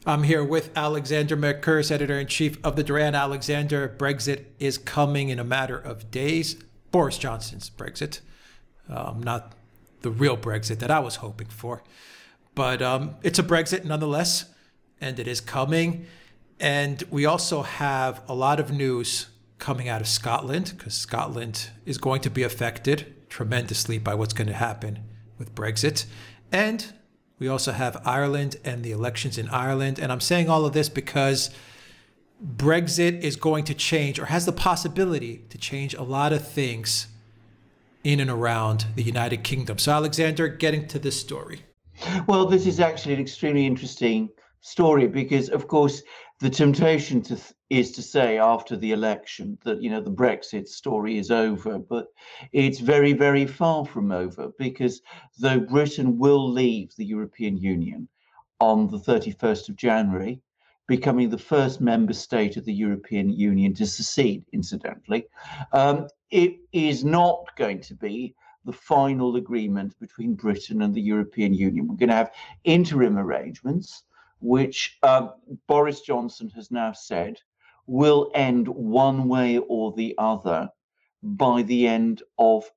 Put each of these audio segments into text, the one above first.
I'm here with Alexander Mercurs, editor-in-chief of the Duran Alexander. Brexit is coming in a matter of days. Boris Johnson's Brexit, not the real Brexit that I was hoping for. But it's a Brexit nonetheless, and it is coming. And we also have a lot of news coming out of Scotland, because Scotland is going to be affected tremendously by what's going to happen with Brexit. And we also have Ireland and the elections in Ireland. And I'm saying all of this because Brexit is going to change, or has the possibility to change, a lot of things in and around the United Kingdom. So, Alexander, getting to this story. Well, this is actually an extremely interesting story because, of course, the temptation is to say after the election that, the Brexit story is over, but it's very, very far from over, because though Britain will leave the European Union on the 31st of January, becoming the first member state of the European Union to secede, incidentally, it is not going to be the final agreement between Britain and the European Union. We're going to have interim arrangements, which Boris Johnson has now said will end one way or the other by the end of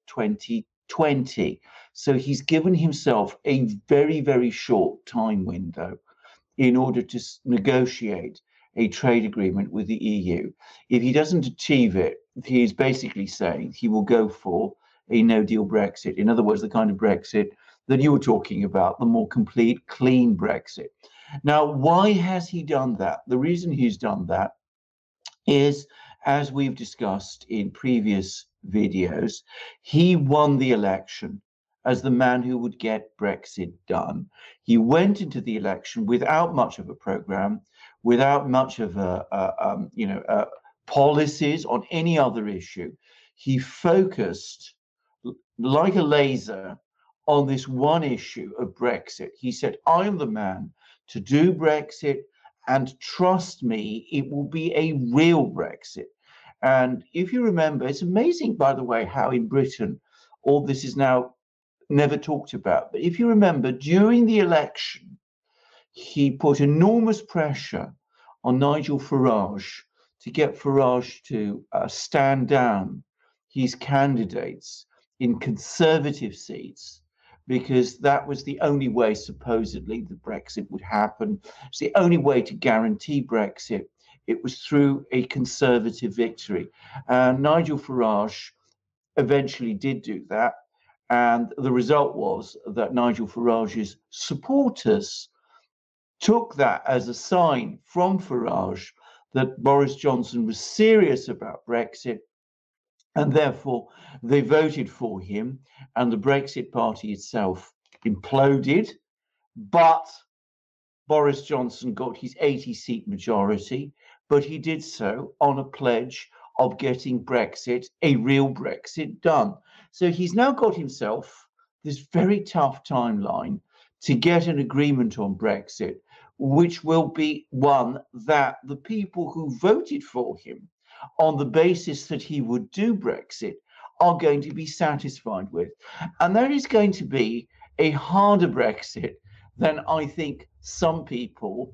2020. So he's given himself a very, very short time window in order to negotiate a trade agreement with the EU. If he doesn't achieve it, he is basically saying he will go for a no-deal Brexit. In other words, the kind of Brexit that you were talking about, the more complete, clean Brexit. Now, why has he done that? The reason he's done that is, as we've discussed in previous videos, he won the election as the man who would get Brexit done. He went into the election without much of a program, without much of policies on any other issue. He focused like a laser on this one issue of Brexit. He said, I am the man to do Brexit, and trust me, it will be a real Brexit. And if you remember, it's amazing, by the way, how in Britain all this is now never talked about. But if you remember, during the election, he put enormous pressure on Nigel Farage to get Farage to stand down his candidates in Conservative seats, because that was the only way, supposedly, that Brexit would happen. It's the only way to guarantee Brexit. It was through a Conservative victory. And Nigel Farage eventually did do that. And the result was that Nigel Farage's supporters took that as a sign from Farage that Boris Johnson was serious about Brexit, and therefore they voted for him, and the Brexit Party itself imploded. But Boris Johnson got his 80-seat majority, but he did so on a pledge of getting Brexit, a real Brexit, done. So he's now got himself this very tough timeline to get an agreement on Brexit, which will be one that the people who voted for him on the basis that he would do Brexit are going to be satisfied with. And that is going to be a harder Brexit than I think some people,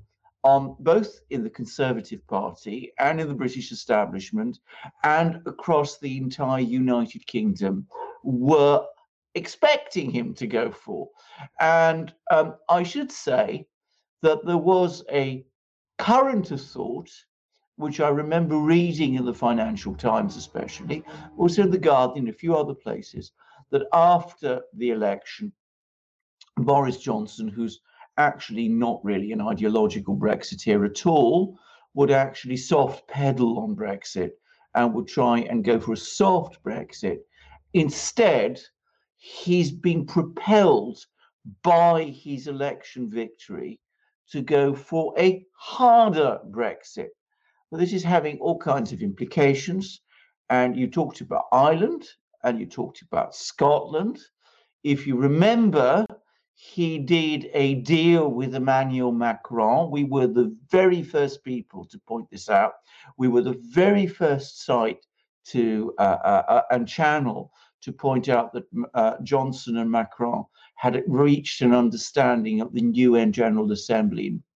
both in the Conservative Party and in the British establishment and across the entire United Kingdom, were expecting him to go for. And I should say that there was a current of thought, which I remember reading in the Financial Times especially, also in The Guardian, a few other places, that after the election, Boris Johnson, who's actually not really an ideological Brexiteer at all, would actually soft pedal on Brexit and would try and go for a soft Brexit. Instead, he's been propelled by his election victory to go for a harder Brexit. Well, this is having all kinds of implications. And you talked about Ireland and you talked about Scotland. If you remember, he did a deal with Emmanuel Macron. We were the very first people to point this out. We were the very first site to and channel to point out that Johnson and Macron had reached an understanding at the UN General Assembly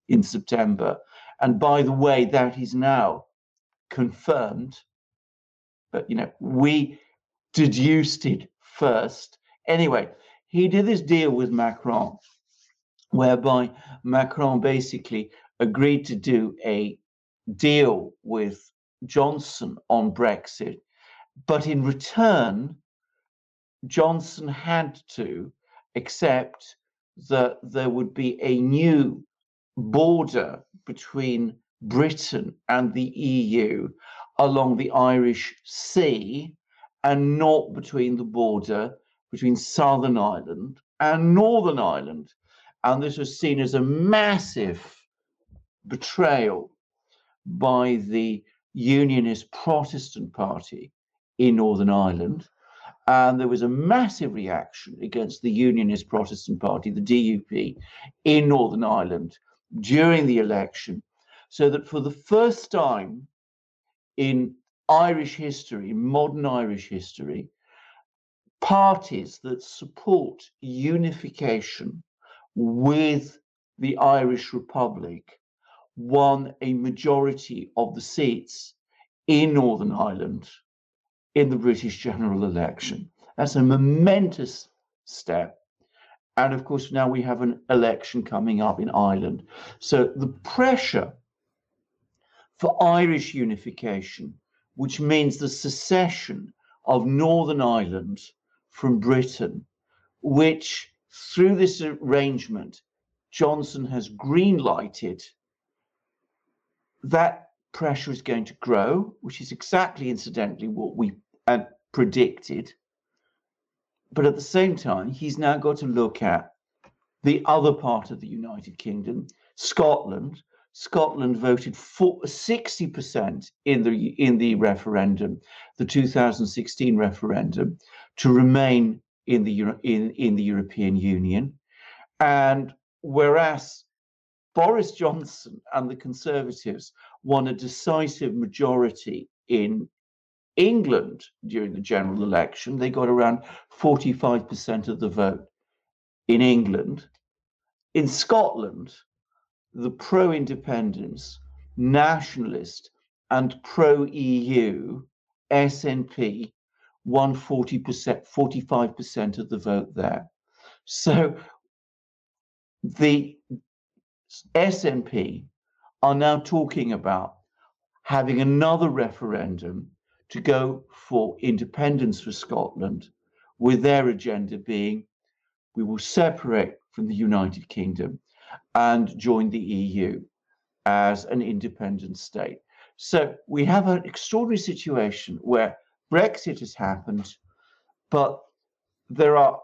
in September. And by the way, that is now confirmed. But, we deduced it first. Anyway, he did this deal with Macron, whereby Macron basically agreed to do a deal with Johnson on Brexit. But in return, Johnson had to accept that there would be a new border between Britain and the EU along the Irish Sea, and not between the border between Southern Ireland and Northern Ireland. And this was seen as a massive betrayal by the Unionist Protestant Party in Northern Ireland. And there was a massive reaction against the Unionist Protestant Party, the DUP, in Northern Ireland during the election. So that for the first time in Irish history, modern Irish history, parties that support unification with the Irish Republic won a majority of the seats in Northern Ireland in the British general election. That's a momentous step. And of course, now we have an election coming up in Ireland. So the pressure for Irish unification, which means the secession of Northern Ireland from Britain, which through this arrangement, Johnson has green-lighted, that pressure is going to grow, which is exactly, incidentally, what we had predicted. But at the same time, he's now got to look at the other part of the United Kingdom, Scotland. Scotland voted for 60% in the referendum, the 2016 referendum, to remain in the European Union. And whereas Boris Johnson and the Conservatives won a decisive majority in England during the general election, they got around 45% of the vote in England. In Scotland, the pro-independence, nationalist, and pro-EU SNP won 45% of the vote there. So the SNP are now talking about having another referendum to go for independence for Scotland, with their agenda being we will separate from the United Kingdom and join the EU as an independent state. So we have an extraordinary situation where Brexit has happened, but there are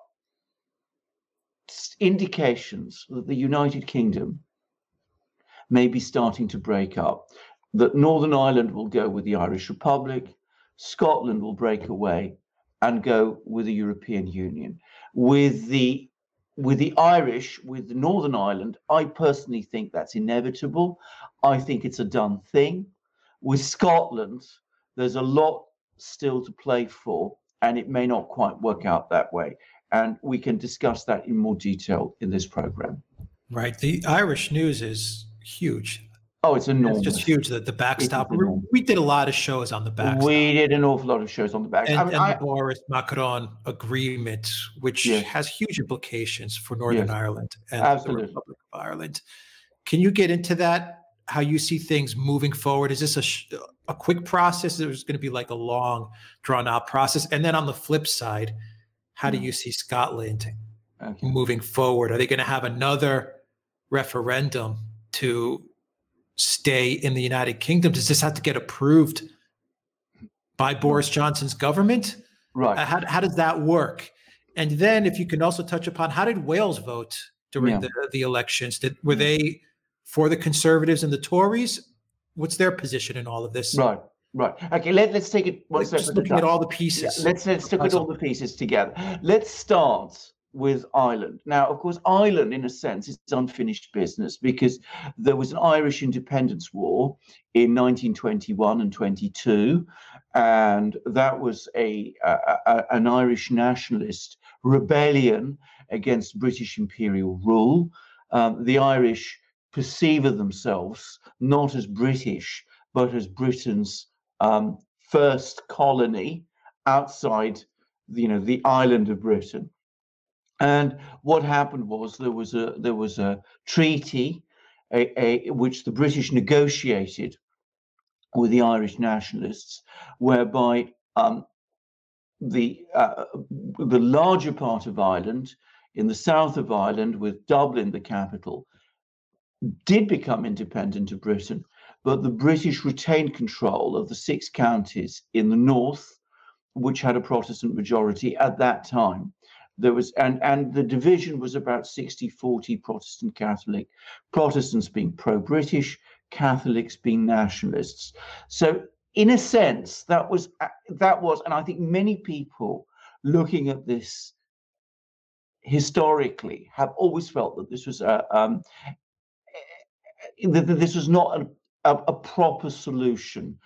indications that the United Kingdom may be starting to break up, that Northern Ireland will go with the Irish Republic, Scotland will break away and go with the European Union. With the Irish, with Northern Ireland, I personally think that's inevitable. I think it's a done thing. With Scotland, there's a lot still to play for, and it may not quite work out that way. And we can discuss that in more detail in this program. Right. The Irish news is huge. Oh, it's enormous. It's just huge that the backstop. We did a lot of shows on the backstop. We did an awful lot of shows on the backstop. And the Boris Macron agreement, which has huge implications for Northern Ireland and the Republic of Ireland. Can you get into that? How you see things moving forward? Is this a quick process? There's going to be like a long, drawn-out process. And then on the flip side, how do you see Scotland moving forward? Are they going to have another referendum to stay in the United Kingdom? Does this have to get approved by Boris Johnson's government? Right. How does that work? And then if you can also touch upon, how did Wales vote during the elections? Were they for the Conservatives and the Tories? What's their position in all of this? Right. Okay, let's take it one step at a time. Looking at all the pieces. Yeah, let's look at all the pieces together. Let's start with Ireland. Now, of course, Ireland, in a sense, is unfinished business because there was an Irish independence war in 1921 and 22, and that was an Irish nationalist rebellion against British imperial rule. The Irish perceive of themselves not as British, but as Britain's first colony outside, the island of Britain. And what happened was there was a treaty, which the British negotiated with the Irish nationalists, whereby the larger part of Ireland, in the south of Ireland, with Dublin the capital, did become independent of Britain, but the British retained control of the 6 counties in the north, which had a Protestant majority at that time. There was, and the division was about 60-40 Protestant Catholic, Protestants being pro-British, Catholics being nationalists. So in a sense, that was, and I think many people looking at this historically have always felt that this was this was not a proper solution,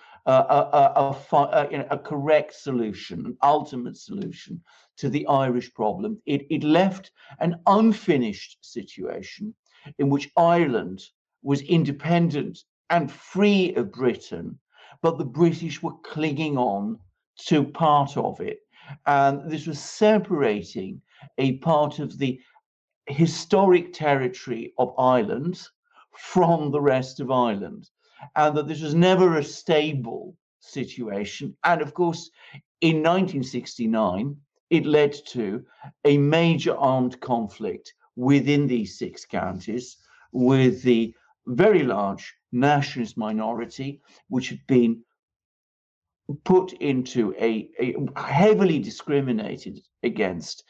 a correct solution, an ultimate solution to the Irish problem. It left an unfinished situation in which Ireland was independent and free of Britain, but the British were clinging on to part of it. And this was separating a part of the historic territory of Ireland from the rest of Ireland, and that this was never a stable situation. And of course, in 1969, it led to a major armed conflict within these 6 counties, with the very large nationalist minority, which had been put into a heavily discriminated against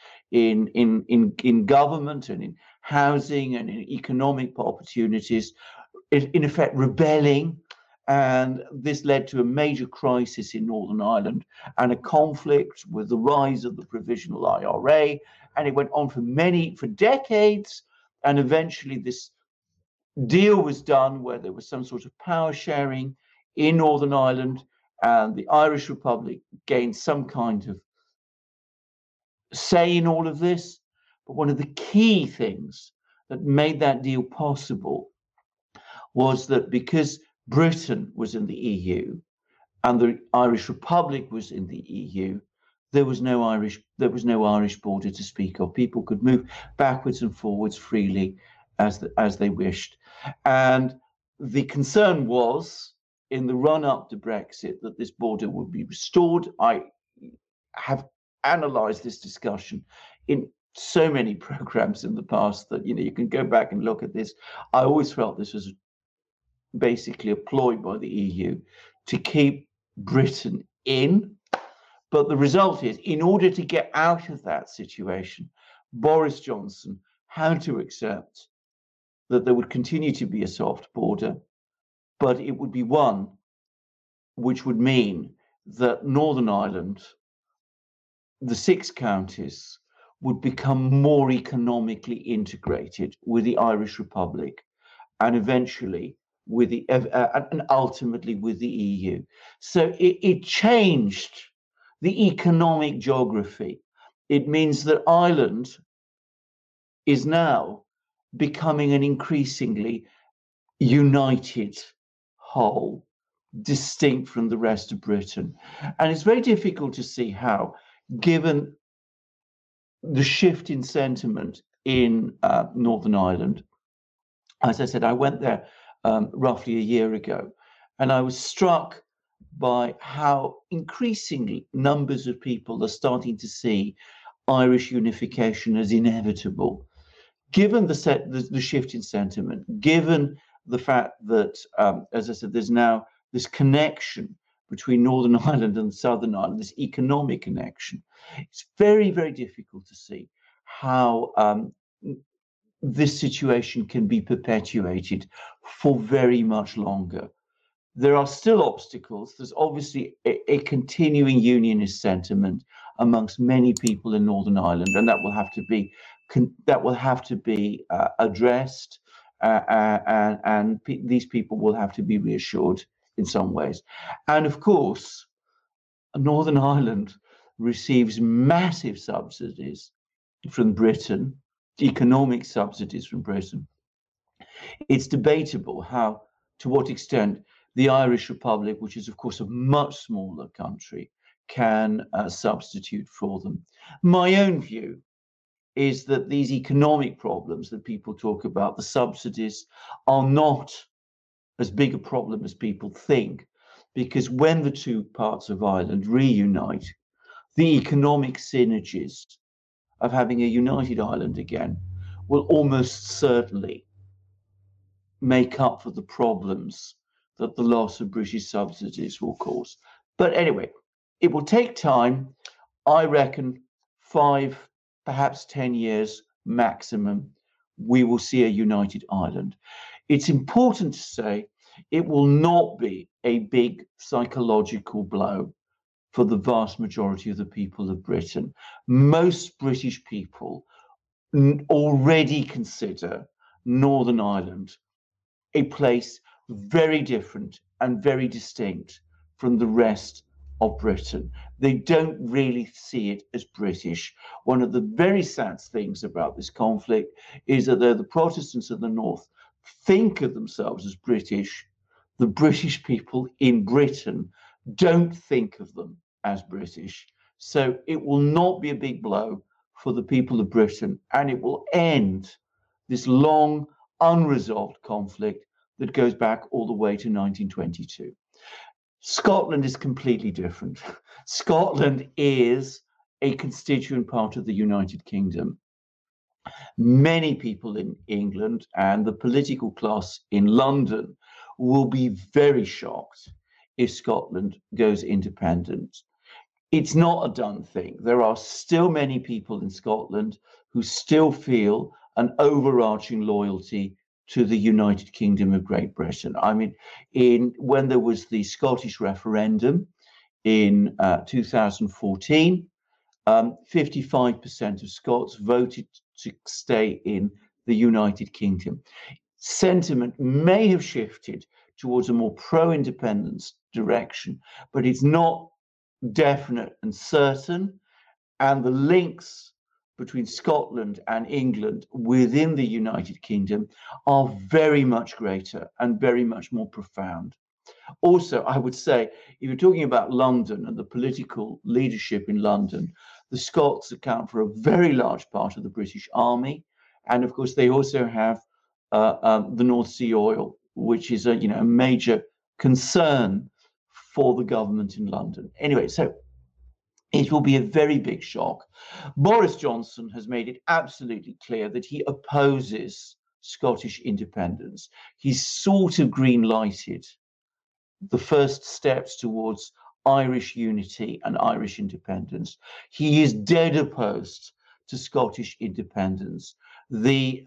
in government and in housing and in economic opportunities, in effect rebelling. And this led to a major crisis in Northern Ireland and a conflict with the rise of the Provisional IRA. And it went on for decades. And eventually this deal was done where there was some sort of power sharing in Northern Ireland, and the Irish Republic gained some kind of say in all of this. But one of the key things that made that deal possible was that because Britain was in the EU and the Irish Republic was in the EU, there was no Irish border to speak of. People could move backwards and forwards freely as they wished. And the concern was, in the run-up to Brexit, that this border would be restored. I have analysed this discussion in so many programs in the past that you can go back and look at this. I always felt this was basically a ploy by the EU to keep Britain in. But the result is, in order to get out of that situation, Boris Johnson had to accept that there would continue to be a soft border, but it would be one which would mean that Northern Ireland, the 6 counties, would become more economically integrated with the Irish Republic, and eventually with and ultimately with the EU. So it changed the economic geography. It means that Ireland is now becoming an increasingly united whole, distinct from the rest of Britain. And it's very difficult to see how, given the shift in sentiment in Northern Ireland. As I said, I went there roughly a year ago, and I was struck by how increasingly numbers of people are starting to see Irish unification as inevitable, given the shift in sentiment, given the fact that, as I said, there's now this connection between Northern Ireland and Southern Ireland, this economic connection. It's very, very difficult to see how this situation can be perpetuated for very much longer. There are still obstacles. There's obviously a continuing unionist sentiment amongst many people in Northern Ireland, and that will have to be addressed, and these people will have to be reassured in some ways. And of course, Northern Ireland receives massive subsidies from Britain, economic subsidies from Britain, It's debatable to what extent the Irish Republic, which is of course a much smaller country, can substitute for them. My own view is that these economic problems that people talk about, the subsidies, are not as big a problem as people think, because when the two parts of Ireland reunite, the economic synergies of having a united Ireland again will almost certainly make up for the problems that the loss of British subsidies will cause. But anyway, it will take time. I reckon 5, perhaps 10 years maximum, we will see a united Ireland. It's important to say it will not be a big psychological blow for the vast majority of the people of Britain. Most British people already consider Northern Ireland a place very different and very distinct from the rest of Britain. They don't really see it as British. One of the very sad things about this conflict is that though the Protestants of the North think of themselves as British, the British people in Britain don't think of them as British. So it will not be a big blow for the people of Britain, and it will end this long, unresolved conflict that goes back all the way to 1922. Scotland is completely different. Scotland is a constituent part of the United Kingdom. Many people in England and the political class in London will be very shocked if Scotland goes independent. It's not a done thing. There are still many people in Scotland who still feel an overarching loyalty to the United Kingdom of Great Britain. I mean, when there was the Scottish referendum in 2014, 55% of Scots voted to stay in the United Kingdom. Sentiment may have shifted towards a more pro-independence direction, but it's not definite and certain, and the links between Scotland and England within the United Kingdom are very much greater and very much more profound. Also, I would say, if you're talking about London and the political leadership in London, the Scots account for a very large part of the British Army, and of course they also have the North Sea oil, which is a major concern for the government in London. Anyway, so it will be a very big shock. Boris Johnson has made it absolutely clear that he opposes Scottish independence. He's sort of green-lighted the first steps towards Irish unity and Irish independence. He is dead opposed to Scottish independence. The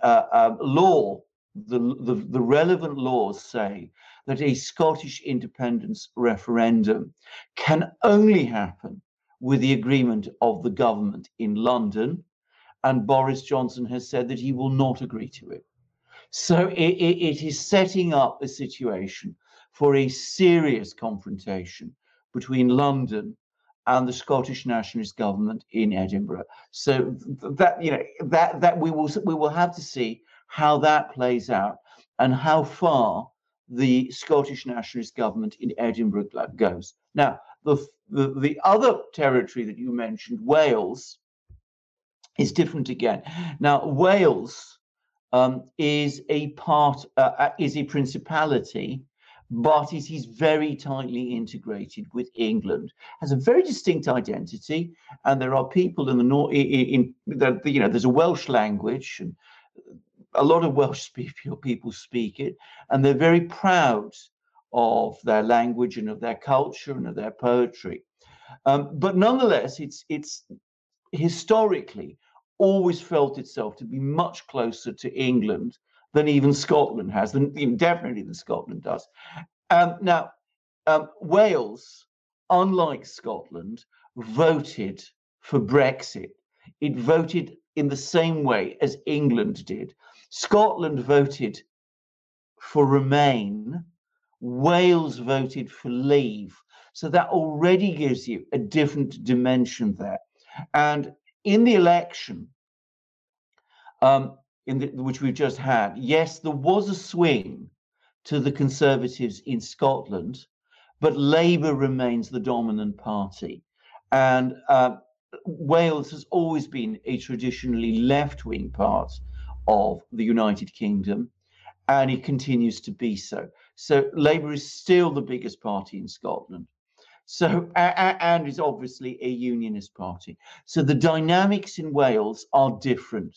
relevant laws say that a Scottish independence referendum can only happen with the agreement of the government in London, and Boris Johnson has said that he will not agree to it. So it is setting up a situation for a serious confrontation between London and the Scottish nationalist government in Edinburgh. So that we will have to see how that plays out and how far the Scottish nationalist government in Edinburgh goes. Now, the other territory that you mentioned, Wales, is different again. Now, Wales is a principality, but it is very tightly integrated with England, has a very distinct identity, and there are people in the north. There's a Welsh language, and a lot of Welsh people speak it, and they're very proud of their language and of their culture and of their poetry. But nonetheless, it's historically always felt itself to be much closer to England than even Scotland has, definitely than Scotland does. Now, Wales, unlike Scotland, voted for Brexit. It voted in the same way as England did. Scotland voted for Remain. Wales voted for Leave. So that already gives you a different dimension there. And in the election, which we've just had, yes, there was a swing to the Conservatives in Scotland, but Labour remains the dominant party. And Wales has always been a traditionally left-wing part of the United Kingdom, and it continues to be so. So Labour is still the biggest party in Scotland. So, and is obviously a unionist party. So the dynamics in Wales are different.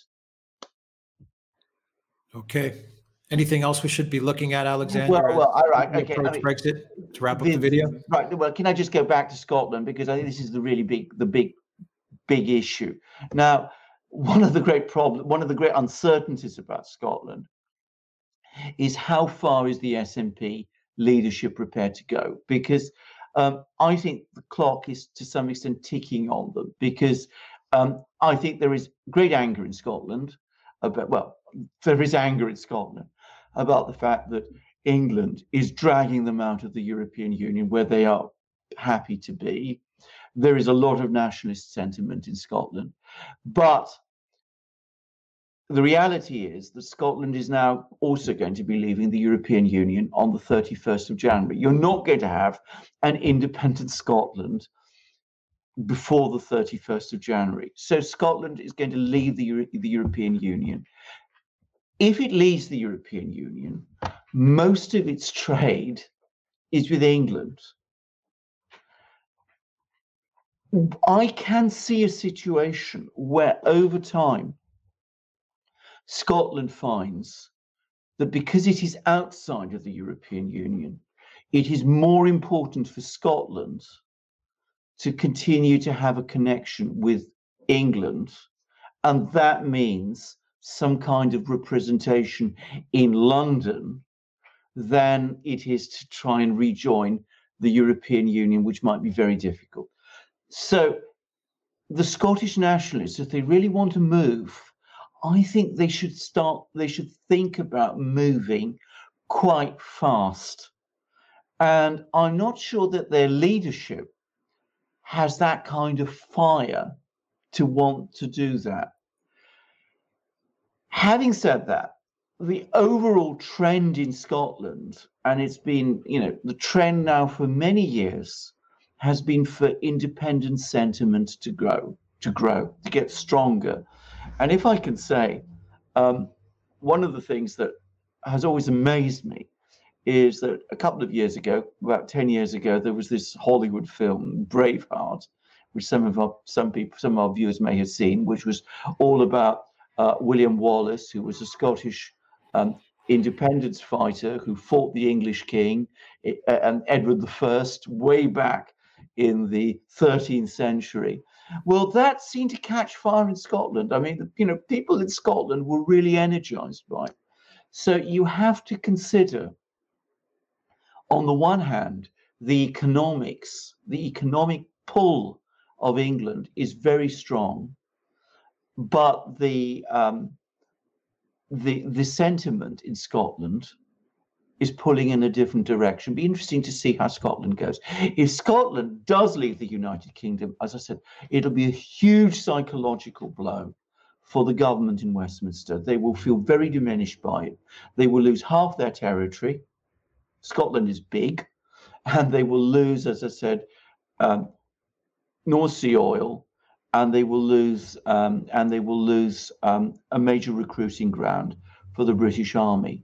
Okay. Anything else we should be looking at, Alexander? Well, all right. Okay. Brexit to wrap up the video. Right. Well, can I just go back to Scotland, because I think this is the really big issue. Now, one of the great uncertainties about Scotland is how far is the SNP leadership prepared to go? Because I think the clock is to some extent ticking on them, because I think there is great anger in Scotland there is anger in Scotland about the fact that England is dragging them out of the European Union, where they are happy to be. There is a lot of nationalist sentiment in Scotland, but the reality is that Scotland is now also going to be leaving the European Union on the 31st of January. You're not going to have an independent Scotland before the 31st of January. So Scotland is going to leave the European Union. If it leaves the European Union, most of its trade is with England. I can see a situation where over time, Scotland finds that because it is outside of the European Union, it is more important for Scotland to continue to have a connection with England. And that means some kind of representation in London than it is to try and rejoin the European Union, which might be very difficult. So the Scottish nationalists, if they really want to move, I think they should think about moving quite fast. And I'm not sure that their leadership has that kind of fire to want to do that. Having said that, the overall trend in Scotland, and it's been, the trend now for many years, has been for independent sentiment to grow, to get stronger. And if I can say, one of the things that has always amazed me is that a couple of years ago, about 10 years ago, there was this Hollywood film, Braveheart, which some of our viewers may have seen, which was all about William Wallace, who was a Scottish independence fighter who fought the English king and Edward I way back in the 13th century. Well, that seemed to catch fire in Scotland. I mean, people in Scotland were really energized by it. So you have to consider, on the one hand, the economic pull of England is very strong, but the sentiment in Scotland is pulling in a different direction. Be interesting to see how Scotland goes. If Scotland does leave the United Kingdom, as I said, it'll be a huge psychological blow for the government in Westminster. They will feel very diminished by it. They will lose half their territory. Scotland is big, and they will lose, as I said, North Sea oil, and they will lose a major recruiting ground for the British Army.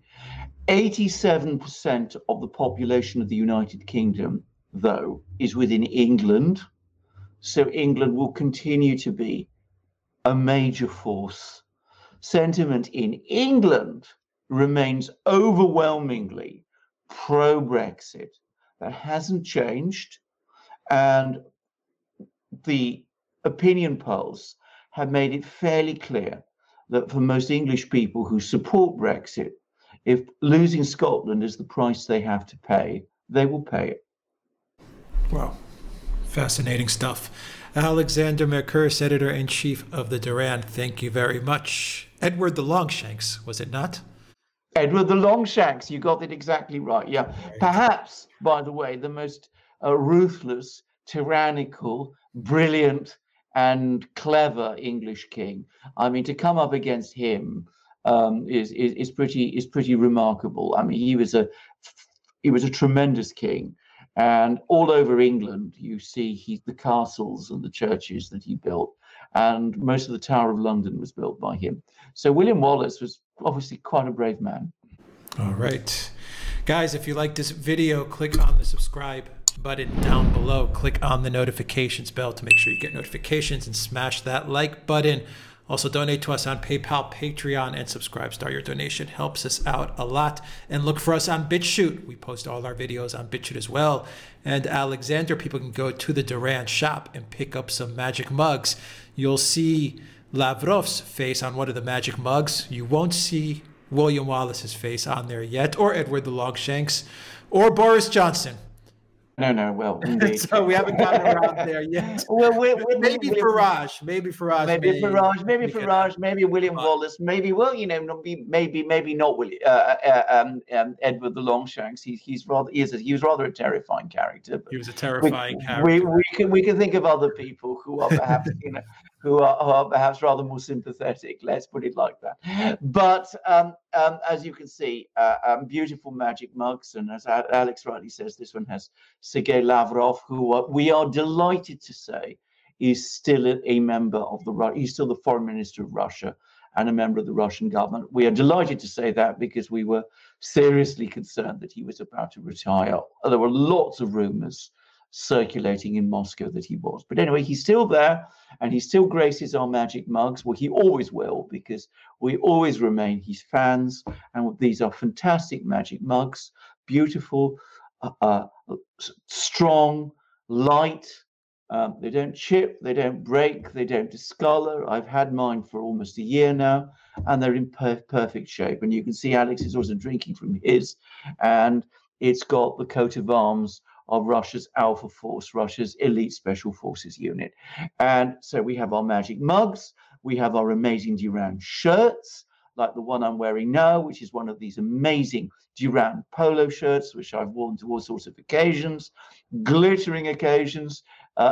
87% of the population of the United Kingdom, though, is within England. So England will continue to be a major force. Sentiment in England remains overwhelmingly pro-Brexit. That hasn't changed. And the opinion polls have made it fairly clear that for most English people who support Brexit, if losing Scotland is the price they have to pay, they will pay it. Wow. Fascinating stuff. Alexander Mercurs, Editor-in-Chief of the Duran, thank you very much. Edward the Longshanks, was it not? Edward the Longshanks, you got it exactly right. Yeah. Right. Perhaps, by the way, the most ruthless, tyrannical, brilliant, and clever English king. I mean, to come up against him is pretty remarkable. I mean, he was a tremendous king, and all over England you see the castles and the churches that he built, and most of the Tower of London was built by him. So William Wallace was obviously quite a brave man. All right, guys, if you like this video, click on the subscribe button down below. Click on the notifications bell to make sure you get notifications, and smash that like button. Also, donate to us on PayPal, Patreon, and Subscribestar. Your donation helps us out a lot. And look for us on BitChute. We post all our videos on BitChute as well. And Alexander, people can go to the Duran shop and pick up some magic mugs. You'll see Lavrov's face on one of the magic mugs. You won't see William Wallace's face on there yet, or Edward the Longshanks, or Boris Johnson. No, well, indeed. So we haven't gotten around there yet. Well, maybe Farage, maybe William Wallace, maybe, well, you know, maybe not William, Edward the Longshanks. He was rather a terrifying character. He was a terrifying character. We can think of other people who are perhaps who are perhaps rather more sympathetic. Let's put it like that. But as you can see, beautiful magic mugs, and as Alex rightly says, this one has Sergei Lavrov, who we are delighted to say is still a member of he's still the foreign minister of Russia and a member of the Russian government. We are delighted to say that because we were seriously concerned that he was about to retire. There were lots of rumors circulating in Moscow that he was. But anyway, he's still there, and he still graces our magic mugs. Well, he always will, because we always remain his fans. And these are fantastic magic mugs, beautiful, strong, light. They don't chip, they don't break, they don't discolor. I've had mine for almost a year now, and they're in perfect shape. And you can see Alex is also drinking from his, and it's got the coat of arms of Russia's Alpha Force, Russia's elite special forces unit. And so we have our magic mugs, we have our amazing Duran shirts, like the one I'm wearing now, which is one of these amazing Duran polo shirts, which I've worn to all sorts of occasions, glittering occasions,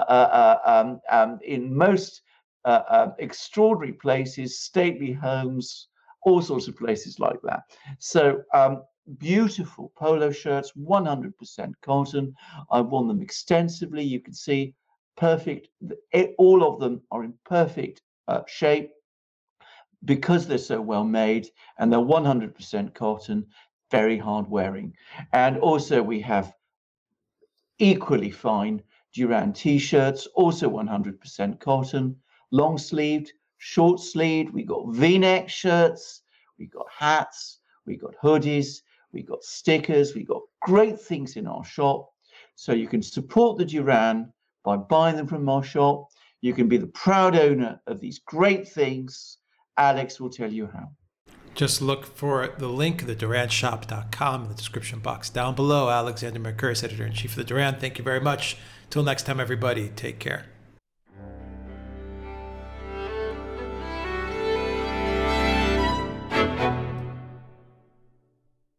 in most extraordinary places, stately homes, all sorts of places like that. So beautiful polo shirts, 100% cotton. I've worn them extensively. You can see perfect. All of them are in perfect shape because they're so well made, and they're 100% cotton, very hard wearing. And also we have equally fine Duran t-shirts, also 100% cotton, long sleeved, short sleeved. We got V-neck shirts, we got hats, we got hoodies, we got stickers, we got great things in our shop. So you can support the Duran by buying them from our shop. You can be the proud owner of these great things. Alex will tell you how. Just look for the link, theduranshop.com, in the description box down below. Alexander Mercouris, editor-in-chief of the Duran. Thank you very much. Till next time, everybody, take care.